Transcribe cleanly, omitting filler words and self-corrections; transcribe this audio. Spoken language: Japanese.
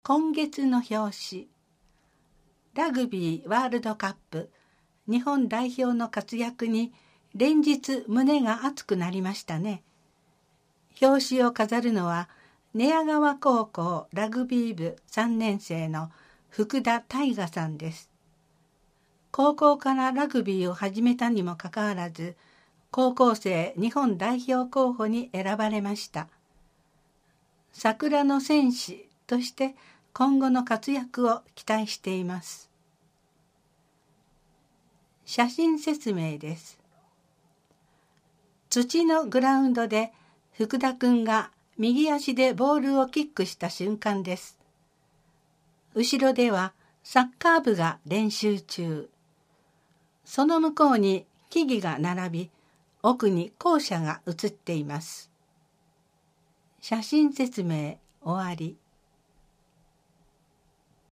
今月の表紙。ラグビーワールドカップ日本代表の活躍に連日胸が熱くなりましたね。表紙を飾るのは寝屋川高校ラグビー部3年生の福田大我さんです。高校からラグビーを始めたにもかかわらず、高校生日本代表候補に選ばれました。桜の戦士として今後の活躍を期待しています。写真説明です。土のグラウンドで福田くんが右足でボールをキックした瞬間です。後ろではサッカー部が練習中。その向こうに木々が並び、奥に校舎が映っています。写真説明終わり。